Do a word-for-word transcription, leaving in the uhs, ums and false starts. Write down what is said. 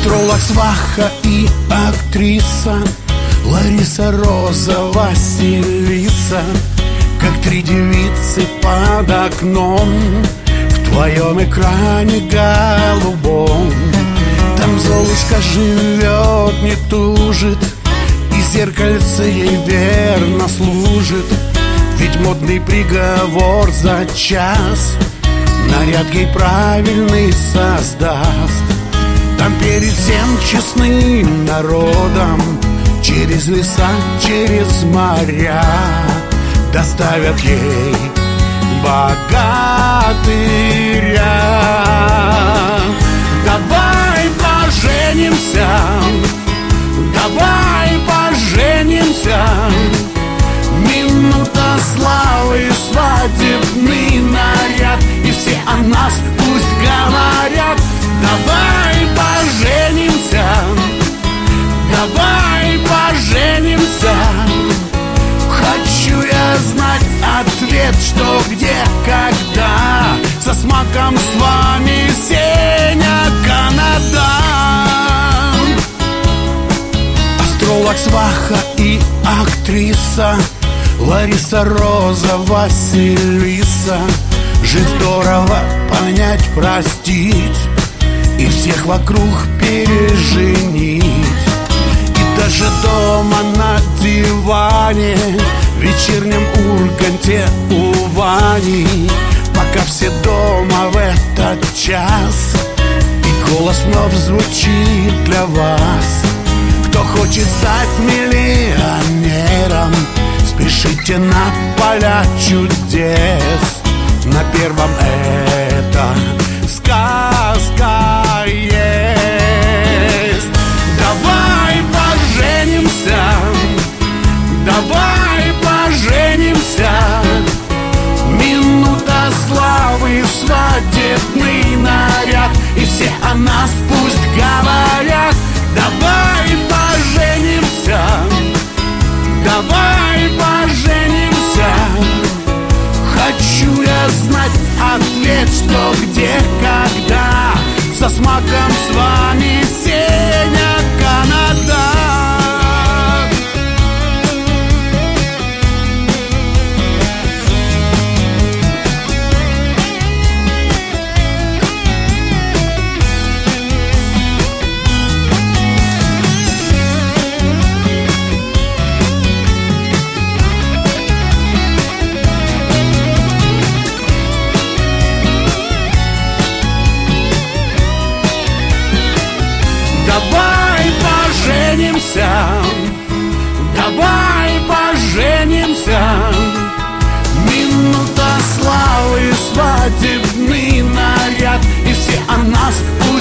Астролог, сваха и актриса Лариса, Роза, Василиса, как три девицы под окном в твоем экране голубом. Там Золушка живет, не тужит, и зеркальце ей верно служит. Ведь модный приговор за час наряд ей правильный создаст. Там перед всем честным народом через леса, через моря доставят ей богатыря. Давай поженимся, давай поженимся. Минута славы, свадебный наряд, и все о нас пусть говорят. Давай поженимся, давай поженимся. Хочу я знать ответ, что, где, когда. Со смаком с вами Сеня Канада. Астролог, сваха и актриса Лариса, Роза, Василиса. Жить здорово, понять, простить и всех вокруг переженить. И даже дома на диване в вечернем Урганте у Вани, пока все дома в этот час, и голос вновь звучит для вас. Кто хочет стать миллионером, спешите на поля чудес. На первом это сказка есть. Давай поженимся, давай поженимся. Минута славы, свадебный наряд, и все о нас пусть говорят. Давай поженимся, давай поженимся. Хочу я знать ответ, что, где, когда. Со смаком с вами Сеня Канада. Давай поженимся, давай поженимся. Минута славы, свадебный наряд, и все о нас